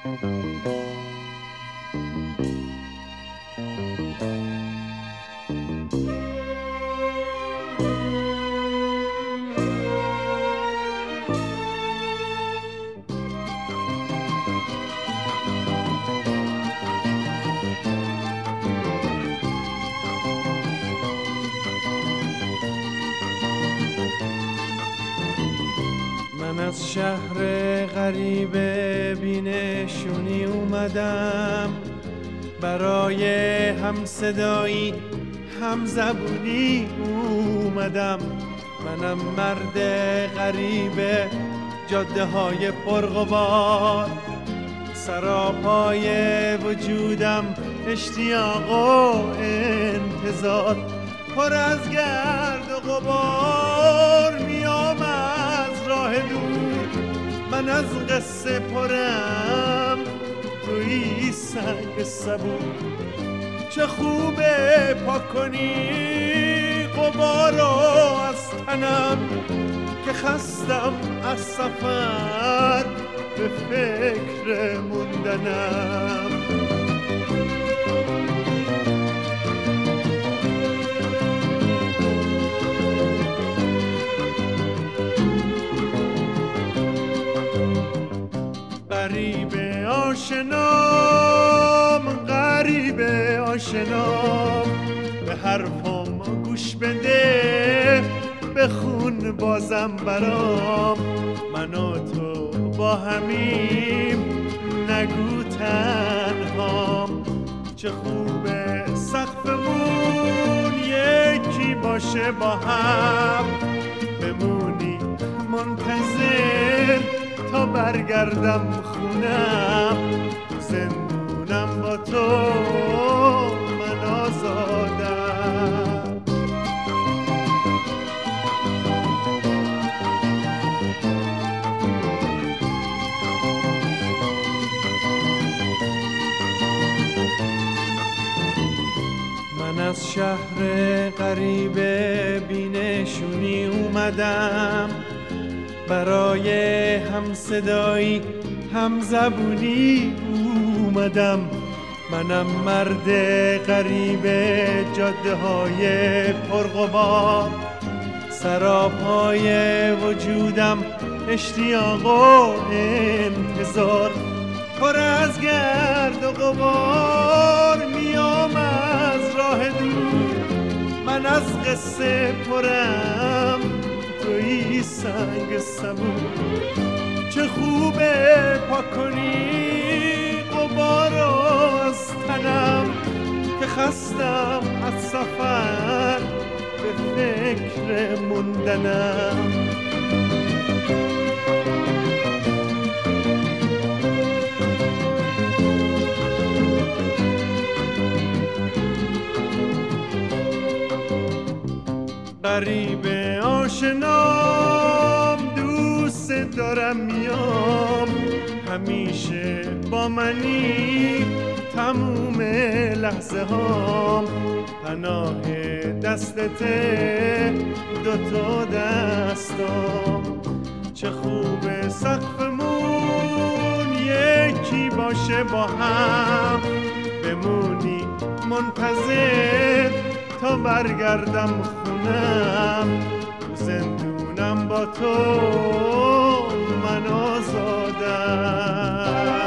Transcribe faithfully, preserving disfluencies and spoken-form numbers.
من از شهر غریب بینشونی اومدم، برای هم صدایی هم زبونی اومدم. منم مرد غریب جاده های پرغبار، سراپای وجودم اشتیاق و انتظار. پر از گرد و غبار میام از راه دور، من از قصه پرم توی سنگ صبور. چه خوبه پاک کنی غبارو از تنم، که خستم از سفر به فکر موندنم. غریب آشنام، غریب آشنام، به حرفم گوش بده، بخون بازم برام. من و تو با همیم، نگو تنهام. چه خوبه سقفمون یکی باشه با هم، بمونی منتظر تا برگردم خونم. زندونم با تو، من آزادم. من از شهر غریب بینشونی اومدم، برای هم صدایی هم زبونی اومدم. منم مرد غریب جاده های پرغبار، سراپای وجودم اشتیاق و انتظار. پر از گرد و غبار میام از راه دور، من از قصه پرم توی سنگ صبور. چه خوبه پاک کنی غبارو از تنم، که خستم از سفر به فکر موندنم. غریب آشنام، دوست دارم میام، همیشه با منی تموم لحظه هام. پناه دستته دوتا دستام. چه خوبه سقفمون یکی باشه با هم، بمونی منتظر تا برگردم خونم. زندونم با تو، من آزادم.